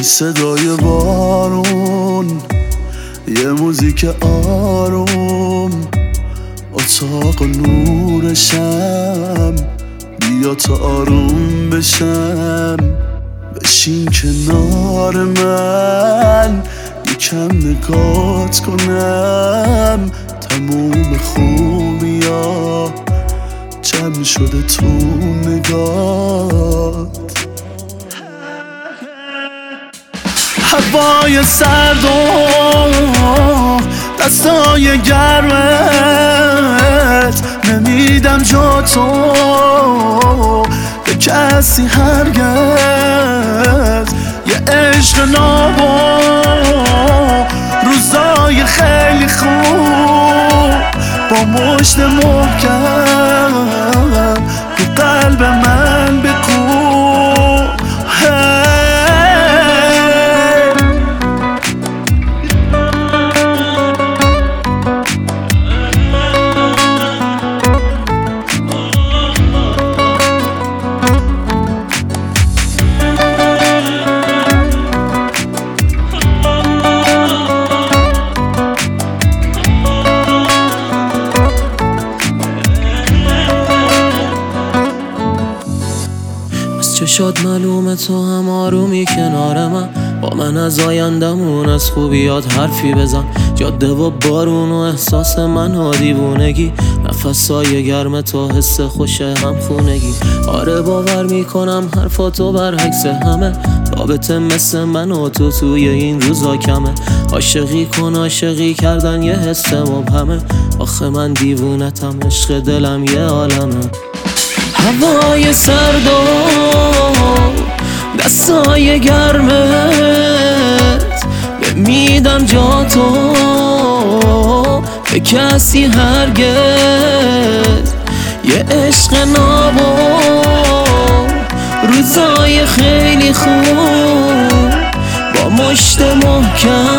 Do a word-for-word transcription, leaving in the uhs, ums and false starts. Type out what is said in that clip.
صدای بارون، یه موزیک آروم، اتاق نورشم، بیا تا آروم بشم. بشین کنار من یکم نگات کنم، تموم خوبیا جمع شده تو نگات. هوای سرد و دستای گرمت، نمیدم جا تو به کسی هرگز. یه عشق نابا روزای خیلی خوب، با مشت محکم تو قلب من بکوب. چشات معلومه تو هم آرومی کنار من، با من از آیندمون از خوبیات حرفی بزن. جاده و بارون و احساس من و دیوونگی، نفسای گرم تو حس خوش هم خونگی. آره باور میکنم حرفاتو برعکس همه، رابطه مثل من و تو توی این روزا کمه. عاشقی کن عاشقی کردن یه حس مبهمه، آخه من دیوونتم عشق دلم یه عالمه. هوای سرد و دستای گرمت، نمیدم جا تو به کسی هرگز. یه عشق نابا روزای خیلی خوب، با مشت محکم